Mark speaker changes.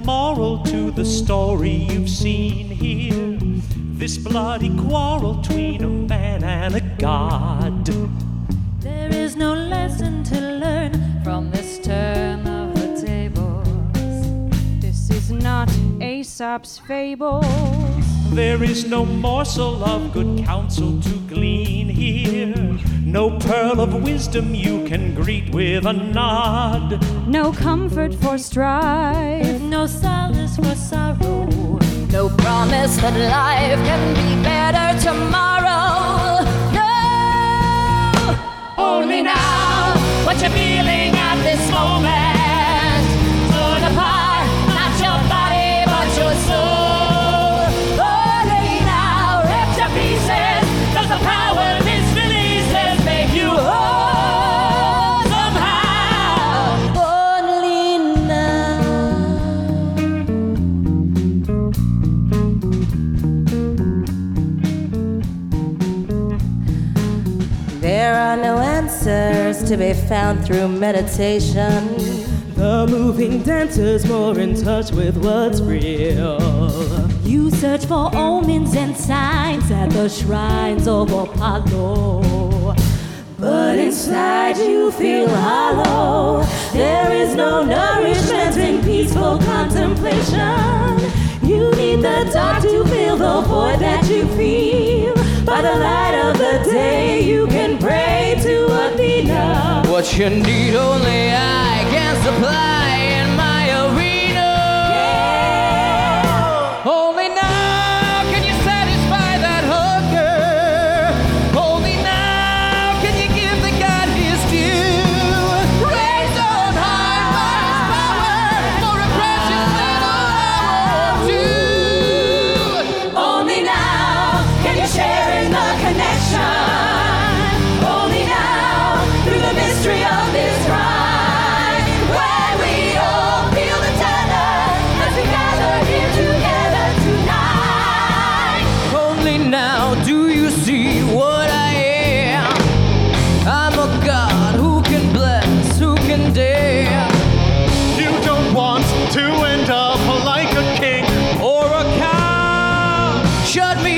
Speaker 1: moral to the story you've seen here. This bloody quarrel between a man and a god.
Speaker 2: There is no lesson to learn from this turn of the tables. This is not Aesop's fables.
Speaker 1: There is no morsel of good counsel to glean here. No pearl of wisdom you can greet with a nod.
Speaker 2: No comfort for strife,
Speaker 3: no solace for sorrow, no promise that life can be better tomorrow. No, only now, what you're feeling at this moment. Torn apart, not your body but your soul. Only now, ripped to pieces, does the power this releases make you whole somehow. Only now.
Speaker 4: There are no answers to be found through meditation.
Speaker 5: The moving dancer's more in touch with what's real.
Speaker 2: you search for omens and signs at the shrines of Apollo.
Speaker 4: But inside you feel hollow. There is no nourishment in peaceful contemplation. You need the dark to fill the void that you feel. By the light of the day you can pray to Athena.
Speaker 6: What you need only I can supply in my arena. Yeah. Only now can you satisfy that hunger. Only now can you give the God his due. Raise on high by his power, more impressions than all I will do.
Speaker 4: Only now can you share in the connection. Only now, through the mystery of this rhyme, where we all feel the tether as we gather here together tonight.
Speaker 6: Only now do you see what I am. I'm a God who can bless, who can dare.
Speaker 1: You don't want to end up like a king or a cow.
Speaker 6: Shut me